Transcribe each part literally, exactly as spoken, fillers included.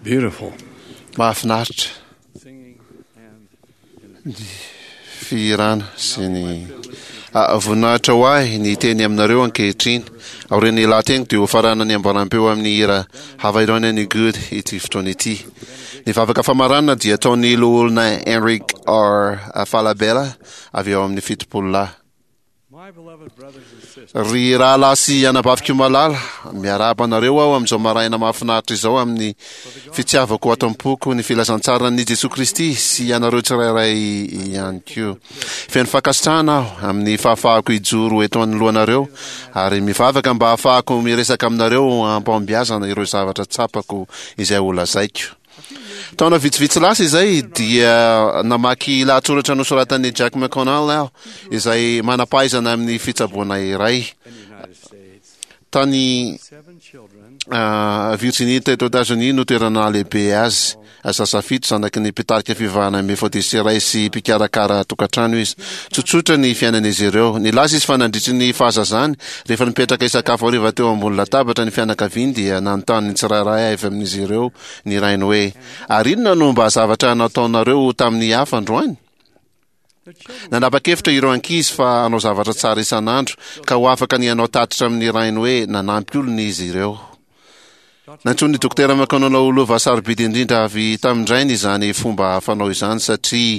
Beautiful. Mahafinaritra. Singing and Firana sy ny voninahitra ho ahy ny teny aminareo ankehitriny. Aorian'ny lahateny dia ho farana ny ambaram-peo amin'ny hira Have I Done Any Good ity fotoana ity. Ny vavaka famarana dia ataon'ny loholona Henrik R. Falabella avy eo amin'ny fitopolo lahy. my beloved brothers and sisters, Ry rahalahy sy anabaviko malala, miarahaba anareo aho amin'izao maraina mahafinaritra izao amin'ny fitiavako ato am-poko ny filazantsara ny Jesosy Kristy sy anareo tsirairay ihany koa. Feno fankasitrahana aho amin'ny fahafahako ijoro eto anoloanareo ary mivavaka mba hahafahako miresaka aminareo ampambiazana ireo zavatra tsapako izay ho lazaiko. Taona vitsivitsy lasa izay dia namaky lahatsoratra nosoratan'ny Jack McConnell aho izay manampahaizana amin'ny fitsaboana iray. in the United States, Tany seven children uh, Virginie teto États-Unis no toerana lehibe azy. Asasa fito zanaky ny mpitarika fivavahana Methodiste iray sy mpikarakara tokantrano izy. Tsotsotra ny fiainan'izy ireo. Nilaza izy fa nandritry ny fahazazany rehefa nipetraka isakafo hariva teo ambony latabatra ny fianakaviany dia nanontany ny tsirairay avy amin'izy ireo ny rainy hoe ary inona no mba zavatra nataonareo tamin'ny hafa androany? the children Nanapa-kevitra ireo ankizy fa hanao zavatra tsara isan'andro ka ho afaka ny hanao tatitra amin'ny rainy hoe nanampy olona izy ireo. Nantsony dokotera McConnell olova sarobidy indrindra avy tamindrainy izany fomba fanao izany satria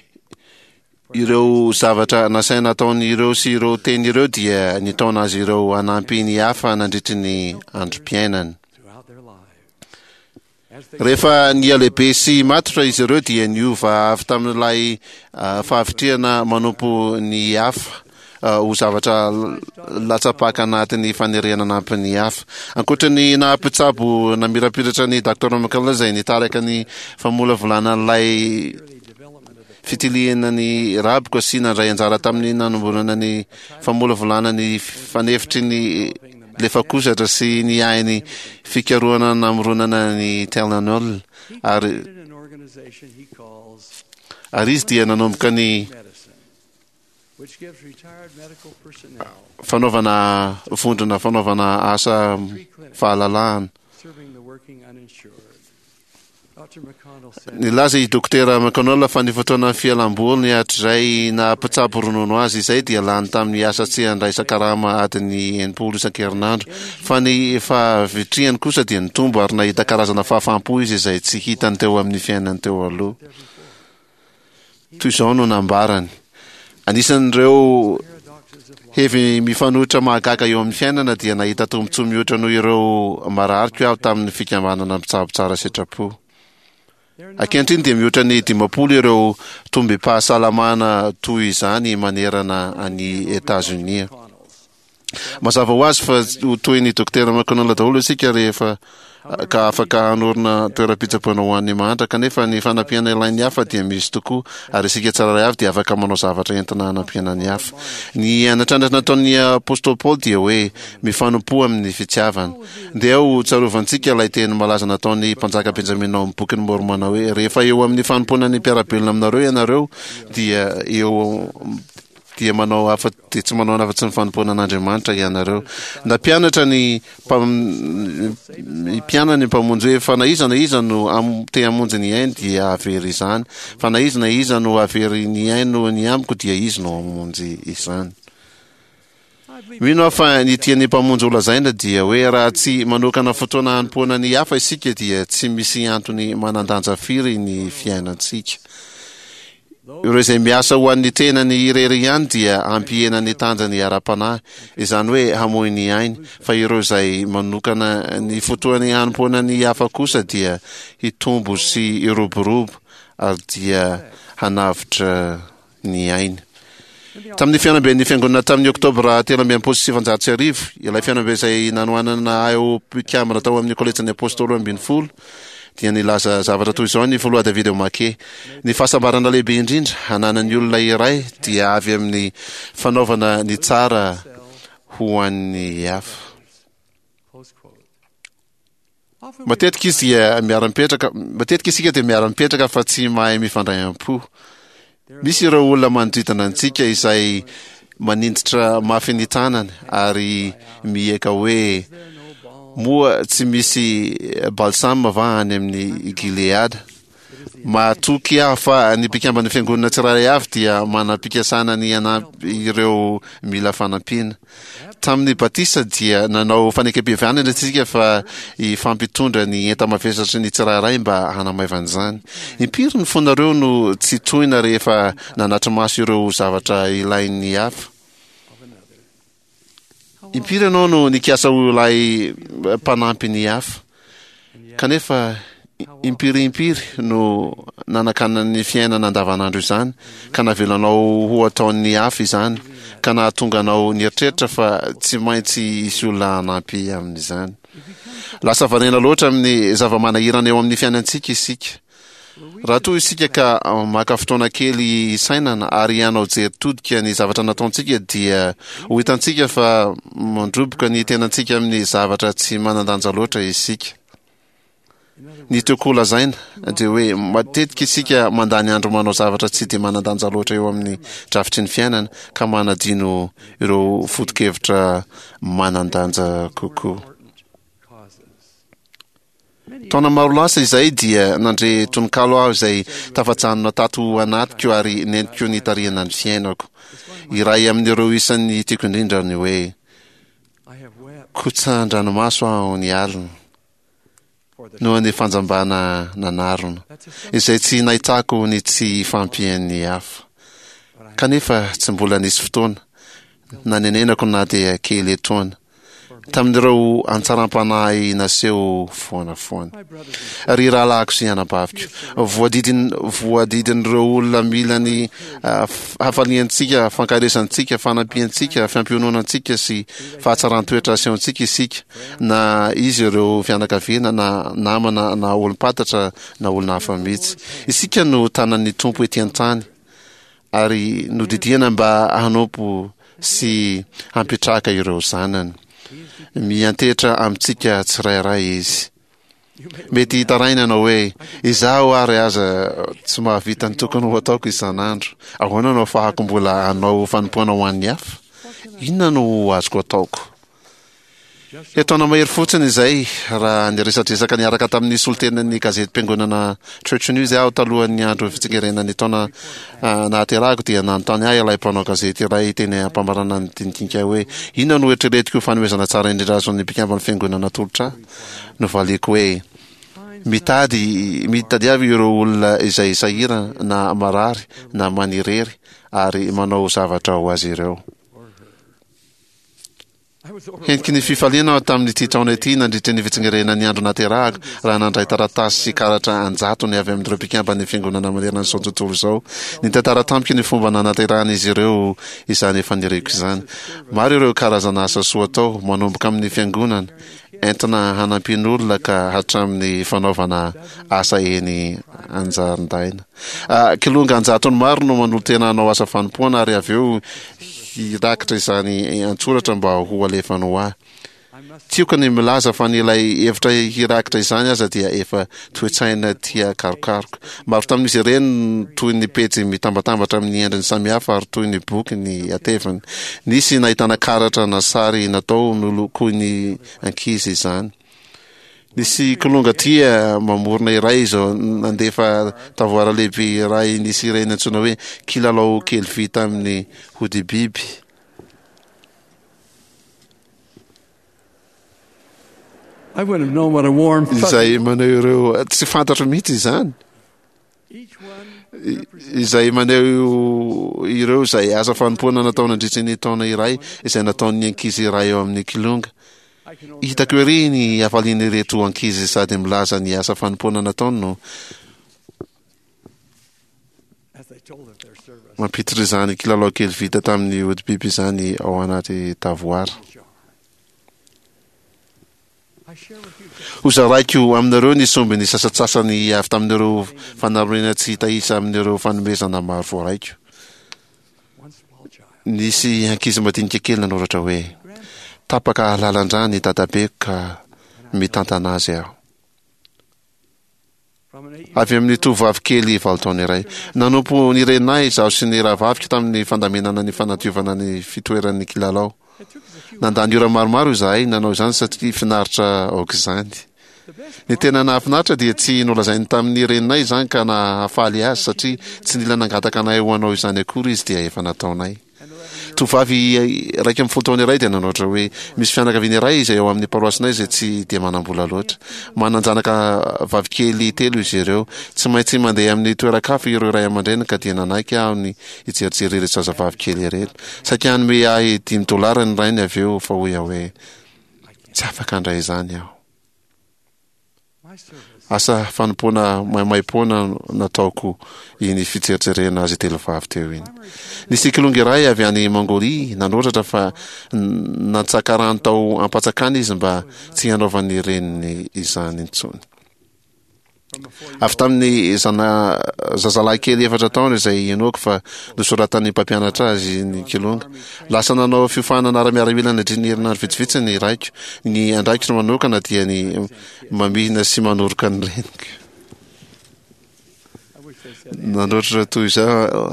ireo zavatra nasaina ataon'ireo sy ireo teny ireo dia nitaona azy ireo hanampy ny hafa nandritry ny androm-piainany. throughout their lives. As they Rehefa nia lehibe sy matotra izy ireo dia niova avy tamin'ilay uh, fahavitriana manompo ny hafa uh, ho zavatra l- latsapaka anatin'ny faniriana nampy ny hafa. Ankoatra ny nahampitsabo namirapiratra ny Dr. McConnell izay nitaraka ny famolavolana an'ilay early development of the fitiliana ny rabiko sy nandray anjara tamin'ny nanomborana ny famolavolana ny fanefitry ny lefakozatra sy ny ainy fikarohana namoronana ny Tylenol ary created an organization he calls ary izy dia nanomboka ny Medicine, which gives retired medical personnel fanaovana vondrona fanaovana asa fahalalahana. serving the working uninsured. Doctor McConnell said, Nilaza i dokotera McConnell fa ny fotoana fialamboly hatrizay nampitsabo ronono azy izay dia lany tamin'ny asa tsy handray sakarama adiny enimpolo isan-kerinandro fa ny fahavitriany kosa dia nitombo ary nahita karazana fahafampo izy izay tsy hitany teo amin'ny fiainany teo aloha. Toy izao no nambarany. Anisan'ireo paradoxes of life. hevy mifanohitra mahagaga eo amin'ny fiainana dia nahita tombontsoa mihoatra noho ireo marariko aho tamin'ny fikambanana mpitsabo tsara sitrapo. They're not Ankehitriny dia mihoatra ny dimampolo ireo tombe-pahasalamana toy izany manerana any États-Unis. Connells. Mazava ho azy fa ho toy ny dokotera McConnell daholo isika rehefa uh, ka afaka hanorina toeram-pitsaboana ho an'ny mantra kanefa ny fanampiana ilain'ny hafa dia misy tokoa ary isika tsiraray avy dia afaka manao zavatra entina hanampiana ny hafa. Ny anatrandrana nataon'ny apôstôly Paul dia hoe mifanompo amin'ny fitiavana. Dia ho tsarovantsika ilay teny malaza nataon'ny mpanjaka Benjamina ao amin'ny bokin'ny Mormona hoe rehefa eo amin'ny fanompoana ny mpiarabelona aminareo ianareo dia eo dia manao afa dia tsy manao afa-tsy ny fanompoana an'Andriamanitra ianareo. Nampianatra ny mpam- ny mpiana ny mpamonjy hoe fa na iza na iza no am- te hamonjy ny ainy dia avery izany fa na iza na iza no avery ny ainy no ny amiko dia izy no hamonjy izany. I believe Mino aho fa ny tian'ny mpamonjy ho lazaina dia hoe raha tsy manokana fotoana hanompoana ny hafa isika dia tsy misy antony manandanja firy ny fiainantsika. Ireo izay miasa ho an'ny tena ny irery ihany dia ampihena ny tanjany ara-panahy izany hoe hamoy ny ainy fa ireo izay manokana ny fotoany hanompoana ny hafa kosa dia hitombo sy iroborobo ary dia hanavitra ny ainy. Tamin'ny fianamben'ny fiangonana tamin'ny oktobra telo amby apôstolo sy sivanjato sy arivo, ilay fianambe izay nanoanana ao mpikamana tao amin'ny kolejin'ny apôstolo ambin'ny folo dia nilaza zavatra toy izao ny Foloa David Omake. Ny fahasambarana lehibe indrindra hananan'ny olona iray dia avy amin'ny fanaovana ny tsara ho an'ny hafa. close quote. Often we Matetika izy dia miara-mipetraka, matetika isika dia miara-mipetraka fa tsy mahay mifandray am-po. Misy ireo olona manodidina antsika izay maninditra mafy ny tanany ary mieka hoe there no balm moa tsy misy balsam va any amin'ny Gilead. Matoky aho fa ny mpikambany fiangonana tsirairay avy dia manam-pikasana ny anampy ireo mila fanampiana. Tamin'ny batisa dia nanao fanekam-pihavianana tsika fa ifampitondra ny enta-mavesatry ny tsirairay mba hanamaivana izany. Impiry ny fonareo no tsy tohina rehefa nanatry maso ireo zavatra ilain'ny hafa. Impiry ianao no nikasa ho ilay mpanampy ny hafa. Kanefa impiry-impiry no nanakanany fiainana andavanandro izany ka navelanao ho ataon'ny hafa izany ka nahatonga anao nieritreritra fa tsy maintsy isy olona hanampy amin'izany. Lasa vanena loatra amin'ny zava-manahirana eo amin'ny fiainantsika isika. Raha toa isika ka maka fotoana kely sainana ary ianao jery todika ny zavatra nataontsika dia ho hitantsika fa mandroboka ny tenantsika amin'ny zavatra tsy manandanja loatra isika. Ny toko lazaina dia hoe matetika isika mandany andro manao zavatra tsy dia manandanja loatra eo amin'ny drafitry ny fiainana ka manadino ireo foto-kevitra manandanja kokoa. Taona maro lasa izay dia nandre tononkalo aho izay tafajanona tato anatiko ary nentiko ny tarihana ny fiainako. Iray amin'ireo isan'ny tiako indrindra ny hoe kotsan-dranomaso aho ny alina noho ny fanjambana nanarona izay tsy nahitako ny tsy fampian'ny hafa. Kanefa tsy mbola nisy fotoana nanenenako na dia kely etoana tamin'ireo antsaram-panahy naseho foana foana. Ry rahalahako sy anabaviko, voadidin voadidin'ireo olona mila ny uh, hafaliantsika, fankaresantsika, fanampiantsika, fiampiononantsika sy fahatsaran-toetra asehoantsika isika, na izy ireo fianakaviana na namana na olom-patatra na olona hafa mihitsy. Isika no tanan'ny tompo ety an-tany ary nodidiana mba hanompo sy hampitraka ireo zanany. Miantetra amintsika tsirairay izy. Mety taraina na hoe izaho ary aza tsy mahavita ny tokony ho ataoko isan'andro. Ahoana no afahako mbola hanao fanompoana ho an'ny hafa? Inona no azoko ataoko? Etoana mahery fotsiny izay raha niresadresaka niaraka tamin'ny solontenan'ny gazety mpiangonana Church News aho talohan'ny andro fitsingerenan'ny taona uh, nahaterahako dia nanontany ahy ilay mpanao gazety iray teny ampamarana ny dinidinika hoe inona no eritreretiko fanomezana tsara indrindra azon'ny mpikambana fiangonana tolotra? Novaliko hoe mitady mitady avy ireo olona izay sahira na marary na manirery ary manao zavatra ho azy ireo. Hentiky ny fifaliana tamin'ny ity taona ity nandritra ny fitsingerenan'ny andro naterahako raha nandray taratasy sy karatra anjato ny avy amin'ireo mpikambana fiangonana manerana izao tontolo izao. Ny tantara tampoka ny fomba nanaterahana izy ireo izany efa nireko izany. Maro ireo karazana asa soa atao manomboka amin'ny fiangonana entina hanampian'olona ka hatramin'ny fanaovana asa eny anjarindaina. Uh, kilonga anjatony maro no manolo tena hanao asa fanompoana ary avy eo hirakitra izany antsoratra mba ho alefana ho ahy. Tiako ny milaza fa nilay hevitra hirakitra izany aza dia efa toe-tsaina tia karokaroko. Maro tamin'izy ireny toy ny pejy mitambatambatra amin'ny endriny samihafa ary toy ny boky ny atevany. Nisy nahitana karatra na sary natao nolokoy ny ankizy izany. Nisy kolonga tia mamorona iray izao nandefa tavoara lehibe iray nisy ireny antsoina hoe kilalao kely vita amin'ny hodi-biby. I wouldn't have known what a warm Izay maneho ireo tsy fantatro mihitsy izany. Izay maneho ireo izay asa fanompoana natao nandritra ny taona iray izay nataon'ny ankizy iray eo amin'ny kilonga. Hitako ery ny hafaliany ireto ankizy sady milaza ny asa fanompoana nataony no mampitry izany kilalao kely vita tamin'ny hodi-biby izany ao anaty tavoara. Ho zaraiko aminareo ny somby ny sasatsasany avy tamin'ireo fanaromena tsy hitaisa amin'ireo fanomezana maro voaraiko. Nisy ankizy madinika kely nanoratra hoe tapaka lalan-drany dadabeko ka mitantana azy aho. Avy amin'ny tovovavy kely valo taona iray. Nanompo nirenay izaho sy ny rahavaviko tamin'ny fandamenana ny fanadiovana ny fitoeran'ny kilalao. nandany ora maromaro izahay nanao izany satria finaritra aoka izany. Ny tena nahafinaritra dia tsy nolazainy tamin'ny reninay izany ka nahafaly azy satria tsy nila nangataka anay ho anao izany akory izy dia efa nataonay. Tovavy raiky amin'ny folo taona iray dia nanao ohatra hoe misy fianakaviana iray izay eo amin'ny paroasinay izay tsy dia manam-bola loatra. Mananjanaka vavikely telo izy ireo. Tsy maintsy mandeha amin'ny toeran-kafa ireo ray aman-dreny ka dia nanaiky aho ny ijerijery ireo zazavavikely ireto. Saika hanome ahy dimy dolara ny rainy avy eo fa hoy aho hoe tsy afaka handray izany aho. Asa fanompoana maimaim-poana nataoko iny fijerijerena azy telo vavy teo iny. Nisy kilongy iray avy any Mongolia nanoratra fa natsaka rano tao ampatsakany izy mba tsy hanaovany reniny izany intsony. Avy tamin'ny zana zazalahy kely efatra taona izay inoako fa nosoratan'ny mpampianatra azy ny kilonga. Lasa nanao fiofanana ara-miaramila nadriny herinandro vitsivitsy ny raiko. Ny andraikitra manokana dia ny mamihina sy manoroka ny reniko. Nandoritra toy izao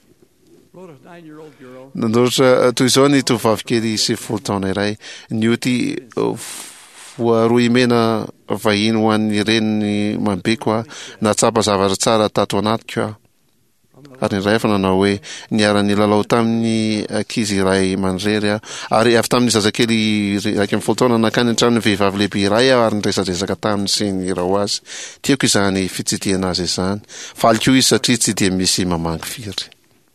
nandoritra toy izao ny tovavy kely sy folo taona iray. Nioty voaroy mena vahiny ho an'ny reniny mambeko aho, natsapa zavatra tsara tato anatiko aho. Ary ny ray efa nanao hoe niara-ny lalao tamin'ny ankizy iray mandrery aho. Ary avy tamin'ny zazakely raiky amin'ny folo taona nakany an-tranon'ny vehivavy lehibe iray aho ary niresadresaka taminy sy nirao azy. Tiako izany fitsitiana azy izany. Faliko izy satria tsy dia misy mamangy firy.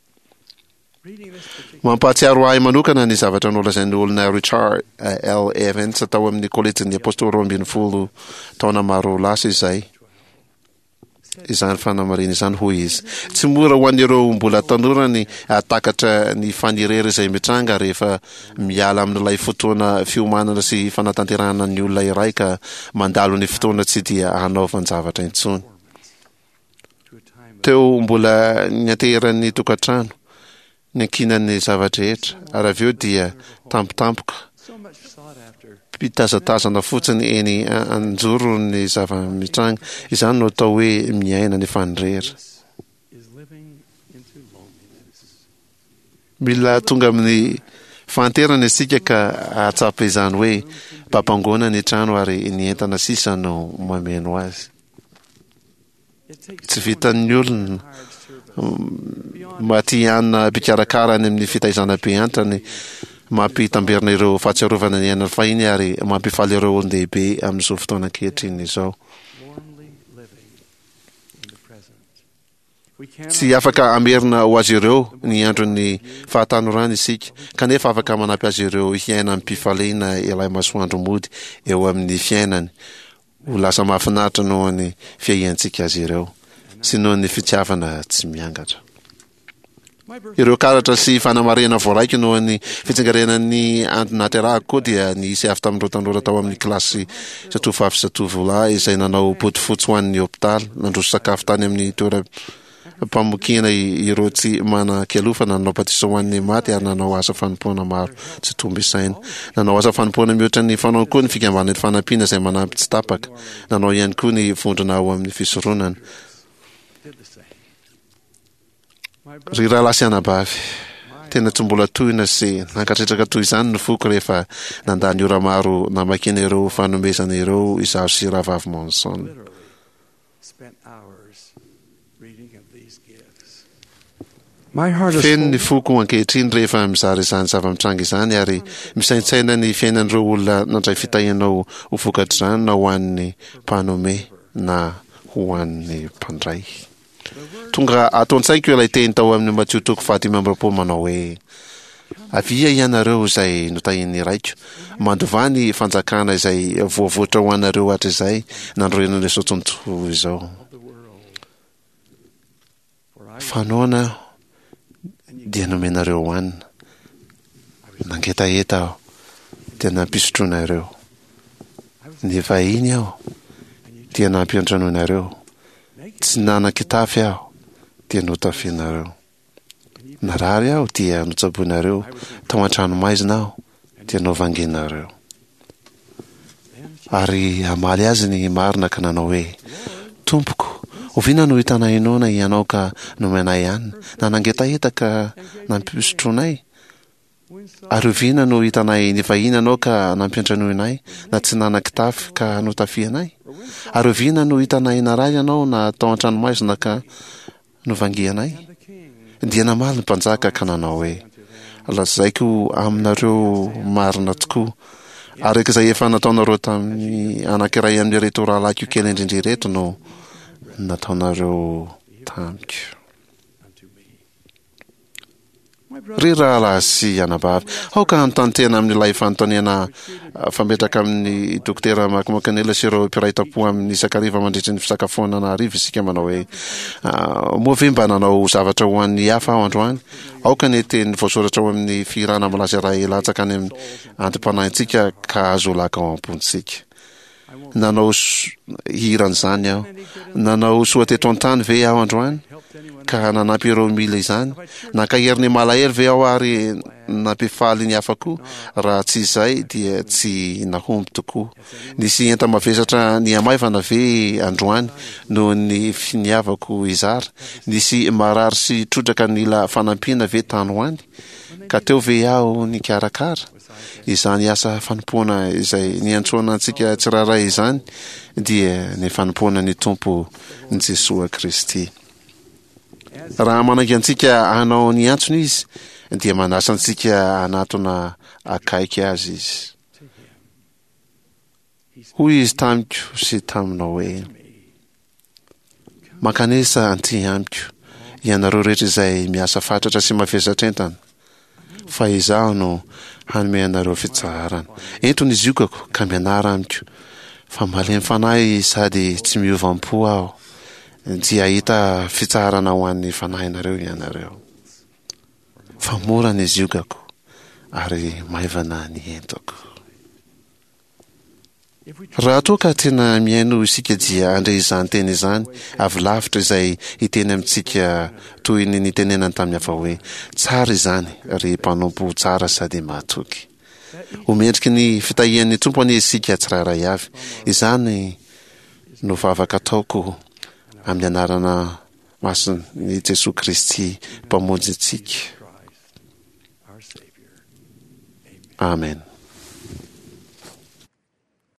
Mampahatsiaro ahy manokana ny zavatra nolazain'ny olona Richard L. Evans tao amin'ny kolejin'ny apôstôly roa ambin'ny folo taona maro lasa izay. Izany fanamarina izany hoy izy. Tsy mora ho an'ireo mbola tanora ny atakatra ny fanirery izay mitranga rehefa miala amin'ilay fotoana fiomanana sy fanatanterahana ny olona iray ka mandalo ny fotoana tsy dia hanaovan-javatra intsony. Teo mbola nianteran'ny tokantrano ny ankinan'ny zavadrehetra ary avy eo dia tampotampoka pitazatazana fotsiny eny anjoro ny zava-mitranga. Izany no atao hoe miaina ny fanrera. Mila tonga amin'ny fanterana isika ka atsapa izany hoe papangona ny trano ary ny entana sisa no mameno azy. Tsy vitan'ny olona maty hanina mpikarakara any amin'ny fitaizana be antany mampitamberina ireo fahatsiarovana ny ainany fahiny ary mampifaly ireo olon-dehibe amin'izao fotoana ankehitriny izao. Tsy afaka amerina ho azy ireo ny andron'ny fahatanorana isika, kanefa afaka manampy azy ireo hiaina amin'ny mpifaliana ilay masoandro mody eo amin'ny fiainany. Ho lasa mahafinaritra noho ny fiahiantsika azy ireo sy noho ny fitiavana tsy miangatra. Ireo karatra sy fanamarena voaraiky noho ny fitsingarenan'ny andro naterahako koa dia nisy avy tamin'ireo tanora tao amin'ny kilasy zatovovavy sy zatovolahy izay nanao boty fotsy ho an'ny hopitaly, nandroso sakafo tany amin'ny toeram-pamokina ireo tsy manan-kialofana, nanao batisa ho an'ny maty ary nanao asa fanompoana maro tsy tombo isaina. Nanao asa fanompoana mihoatra ny fanao koa ny fikambanany fanampiana izay manampy tsy tapaka. Nanao ihany koa ny vondrona ao amin'ny fisoronana. Ry rahalasy sy anabavy, tena tsy mbola tohina sy nankatretraka toy izany no foko rehefa nandany ora maro namakina ireo fanomezana ireo izaho sy rahavavy Monson. Feno ny foko ankehitriny rehefa mizara izany zava-mitranga izany ary misaintsaina ny fiainan'ireo olona nandray fitahianao ho vokatra izany na ho an'ny mpanome na ho an'ny mpandray. Tonga ato an-tsaiko ilay teny tao amin'ny Matthieu toko fahatimy amby roapolo manao hoe avia ianareo izay notahin'ny raiko, mandovany fanjakana izay voavoatra ho anareo hatr'izay nandroen'ny lesao tontolo izao. Fanoana dia nomenareo hoanina, nangetaheta aho dia nampisotroana ireo, ny vahiny aho dia nampiantranoinareo, tsy nanan-kitafy aho dia notafianareo, narary aho dia notsaboinareo, tao an-tranomaizina aho dia novangenareo. Ary amaly azy ny marina ka nanao hoe, Tompoko, oviana no hitanay inona ianao ka nomenay ihany, na nangetaheta ka nampisotronay. Arovina no hitanay nivahinanao ka nampiantranoinay na tsy nanan-kitafy ka notafianay. Arovina no hitanay naray anao na tao an-tranomaizina ka novangianay. Dia namaly ny mpanjaka ka nanao hoe lazaiko aminareo marina tokoa araka izay efa nataonareo tamin'ny anankiray amin'ireto rahalahy kely indrindra ireto no nataonareo tamiko. Ry rahalahy sy anabavy, aoka anontantena amin'ilay fanontaniana fametraka amin'ny dokotera Makomakanela sy ireo mpiray tam-po amin'ny isakariva mandritra ny fisakafoanana hariva isika manao hoe moa ve mba nanao zavatra ho an'ny hafa ao androany? Aoka ny teny voasoratra ao amin'ny firana malaza iray latsaka any amin'ny antim-panahintsika ka azo laka ao am-pontsika. Nanao hiran'izany aho, nanao soateto an-tany ve aho androany ka nanampy ireo mila izany? Nankaherin'ny malahelo ve aho ary nampifaly ny hafako? Raha tsy izay dia tsy nahomby tokoa. Nisy enta-mavesatra ny amaivana ve androany no ny finiavako izara? Nisy marary sy trotraka nila fanampiana ve tany hoany? Ka teo ve aho nikarakara? Izany asa fanompoana izay niantsoana antsika tsiraray izany dia ny fanompoana ny Tompo ny Jesosy Kristy. Raha manaiky antsika hanao ny antsony izy dia manasa antsika anatona akaiky azy izy. Hoy izy tamiko sy taminao hoe makanesa anty amiko ianareo rehetra izay miasa fatratra sy mavesatra entana, fa izaho no hanome anareo fitsarana. Entony izy iokako ka mianara amiko, fa malemy fanahy sady tsy miova-po aho dia hita fitsarana ho an'ny fanahinareo ianareo. Fa mora ny izy iokako ary maivana ny entako. Raha toa ka tena miaino isika dia andre izany teny izany avy lavitra izay hiteny amintsika toy ny nitenenany tamin'ny hafa hoe tsara izany ry mpanompo tsara sady mahatoky. Homendriky ny fitahian'ny Tompo any isika tsirairay avy. Izany no vavaka ataoko amin'ny anarana mason'ny Jesosy Kristy mpamonjy antsika. Amen.